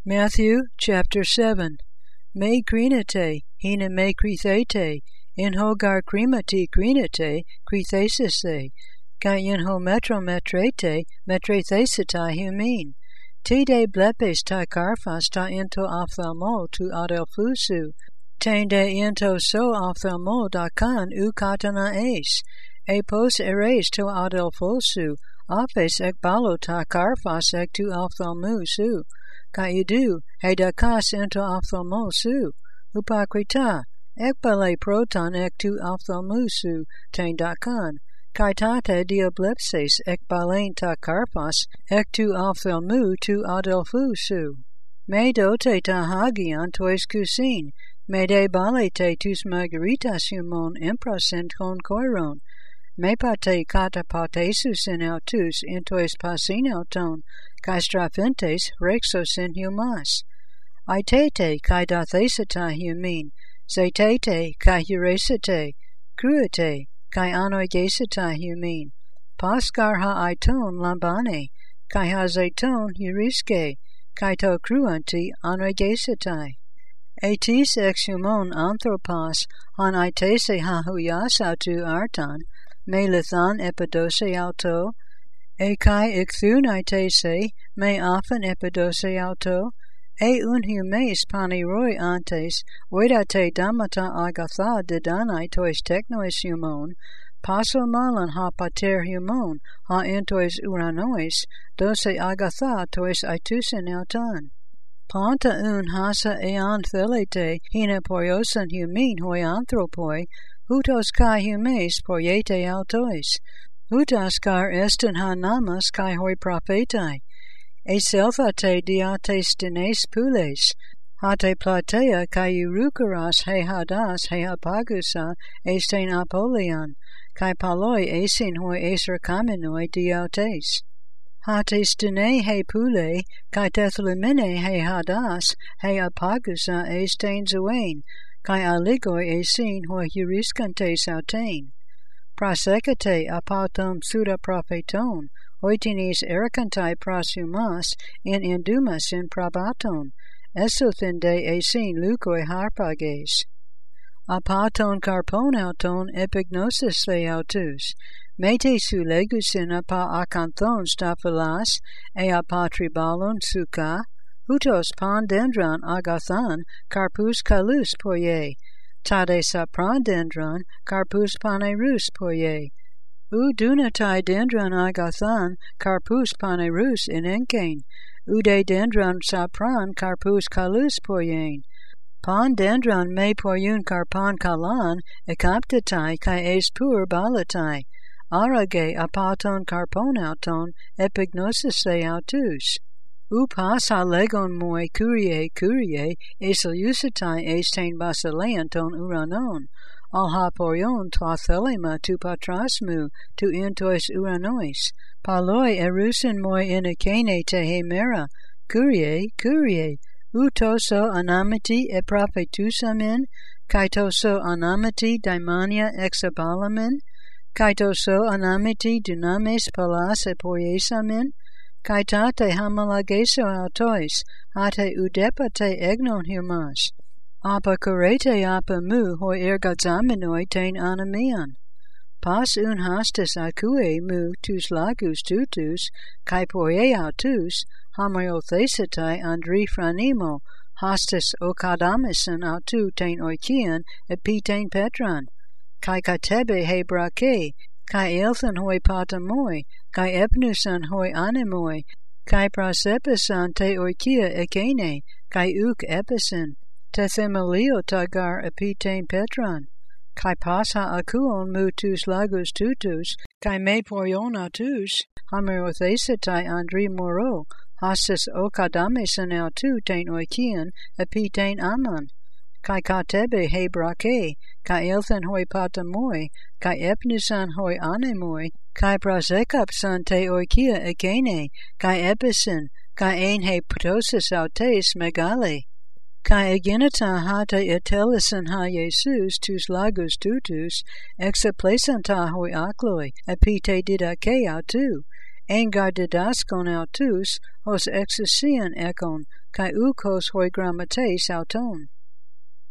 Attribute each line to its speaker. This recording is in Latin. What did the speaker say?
Speaker 1: Matthew chapter 7. Me crinate, hina me crithete, in hogar crimati crinate, crithesise, kai in ho metrometrete, metrethesita humin. Tide blepes ta carfas ta into ophthalmo tu adelphusu, tende into so ophthalmo da kan u katana es, epos eres to adelphosu, apes ek balo ta carfas ek tu ophthalmusu. Kaidu, hedakas into ophthalmosu, upakrita, ekbale proton ektu ophthalmusu, tendakan, kaitate diablepses ekbalen ta karpas, ektu ophthalmu tu adelphusu. Me dote ta hagian tois kusin, me de balete tus margaritas humon imprasent con koiron, me pate kata patesus in autus intois pasinauton, kai strapentes rexos in humas. Aitete kai dathesata humin, zetete kai huresete, cruete kai anoigesata humin, paskar ha aiton lambane, kai ha zeton huriske, kai to cruanti anoigesatai. Etis ex humon anthropos, han aitese ha huyasautu artan, me lithan epidose auto, e kai icthunaitese, me often epidose auto, e un humes paniroi antes, vedate damata agatha didanai tois technois humon, paso malan ha pater humon, ha entois uranois, dose agatha tois aitusen autan. Panta un hasa ean thelete, hina poiosan humin hoi anthropoi, hutos kai humes poiete autois, hutas car estin ha namas kai hoi prophetai, e selthate diates dines pules, hate platea kai eurukaras he hadas he apagusa esten apolian, kai paloi esin hoi eser kaminoi diates. Hates dine he pule, kai tethlimine he hadas he apagusa esten zuain, kai aligoi esin hoi euriskantes autain. Prosecate apatum suda propheton, oitinis ericantai prosumas in indumas in probaton, esothinde esin lukoi harpages. Apaton carponauton epignosis theautus, mete su legusin apa acanthon staphilas, e apatribalon suka, hutos pandendron agathan carpus calus poie, tade saprandendron carpus panerus poie, udunatai dendron agathan carpus panerus in encain, ude dendron sapran carpus calus poien, pandendron me poiun carpan kalan ecaptatai kai es pur balatai, arage apaton carponauton epignosis theautus. Upas ha legon moi curie eseliusitai estain basileanton uranon, al ha poion toa thelema tu patrasmu tu intois uranois, paloi erusin moi inacene te hemera, curie, utoso anamiti e prophetusamin, kaitoso anamiti daimania exabalamin, kaitoso anamiti dunames palas e poiesamin, kaitate hamalageso autois, hate udepate egnon humas, apakurete apamu hoi ergazaminoi tein anamian. Pas un hastes acue mu tus lagus tutus, kai poie autus, hameothesetai andri franimo, hastes okadamisen autu tein oikian epitein petran, kai katebe he brake, kai elthan hoi patamoi, kai epnusan hoi anemoi, kai prasepisan te oikia ekene, kai uk episen, te themelio tagar epitein petran, kai pasa akuon mu tus lagus tutus, kai me poionatus, hamerothesetai andri moro, hastes okadamisen autu tein oikian epitein aman, kai katebe he brake, kai elthan hoi patamoi, kai epnusan hoi anemoi, kai prasekapsan te oikia ekene, kai episin, kai ein he ptosis autes megale, kai eginata hate etelisan ha Jesus tus lagus tutus, exaplesanta hoi akloi, epite didake autu, engar didaskon autus, hos exousian ekon, kai ukos hoi grammates auton.